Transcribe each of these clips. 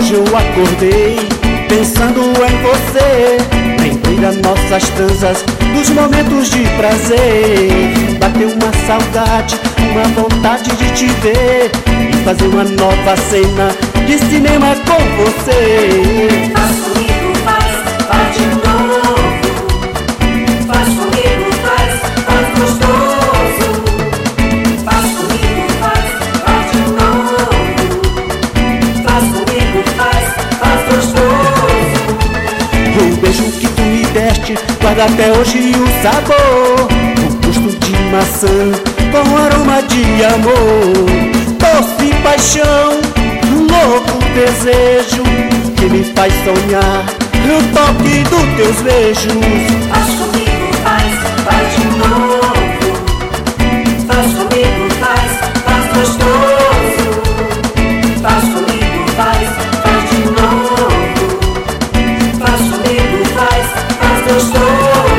Hoje eu acordei pensando em você. Lembrei das nossas transas, dos momentos de prazer. Bateu uma saudade, uma vontade de te ver e fazer uma nova cena de cinema com você. Faz comigo, faz de novo. Faz comigo, faz gostoso. Faz comigo, faz de novo. Faz comigo, faz gostoso. O beijo que tu me deste, guarda até hoje o sabor. O gosto de maçã com aroma de amor. Doce paixão, louco desejo que me faz sonhar no toque dos teus beijos. Faz comigo, faz de novo. Faz comigo, faz gostoso. Faz comigo, faz de novo. Faz comigo, faz gostoso.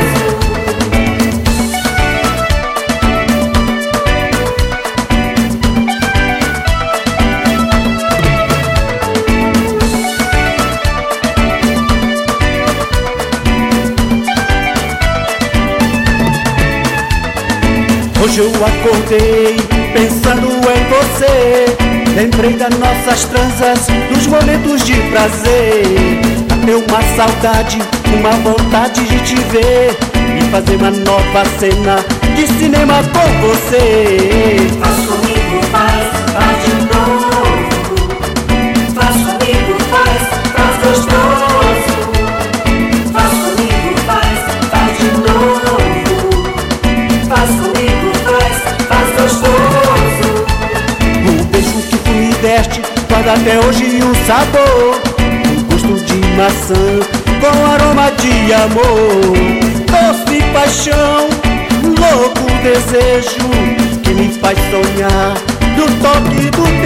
Hoje eu acordei pensando em você. Lembrei das nossas transas, dos momentos de prazer. Bateu uma saudade, uma vontade de te ver e fazer uma nova cena de cinema com você. Faz comigo, faz de novo. Faz comigo, faz gostoso. Faz comigo, faz de novo. Faz comigo, faz gostoso. O beijo que tu me deste, guarda até hoje o sabor. O gosto de maçã com aroma de amor. Doce paixão, louco desejo que me faz sonhar no toque do